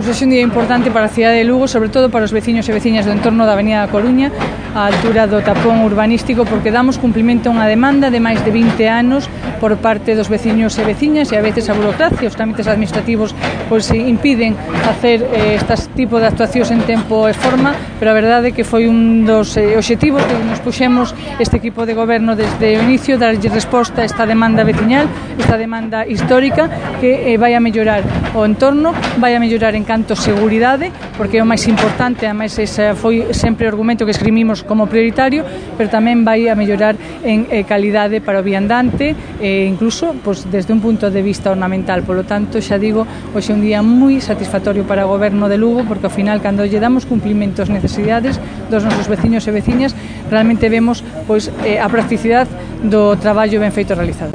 Pois é un día importante para a cidade de Lugo, sobre todo para os veciños e veciñas do entorno da Avenida da Coruña, á altura do tapón urbanístico, porque damos cumprimento a unha demanda de máis de 20 anos por parte dos veciños e veciñas, e a veces a burocracia, os trámites administrativos pois impiden facer este tipo de actuacións en tempo e forma, pero a verdade é que foi un dos obxectivos que nos puxemos este equipo de goberno desde o inicio, darlle resposta a esta demanda veciñal, esta demanda histórica que vai a mellorar o entorno, vai a mellorar en canto seguridade, porque é o máis importante, ademais ese foi sempre o argumento que esgrimimos como prioritario, pero tamén vai a mellorar en calidade para o viandante, incluso pois, desde un punto de vista ornamental. Polo tanto, xa digo, hoxe é un día moi satisfactorio para o goberno de Lugo, porque ao final, cando lle damos cumplimento ás necesidades dos nosos veciños e veciñas, realmente vemos pois, a practicidade do traballo ben feito realizado.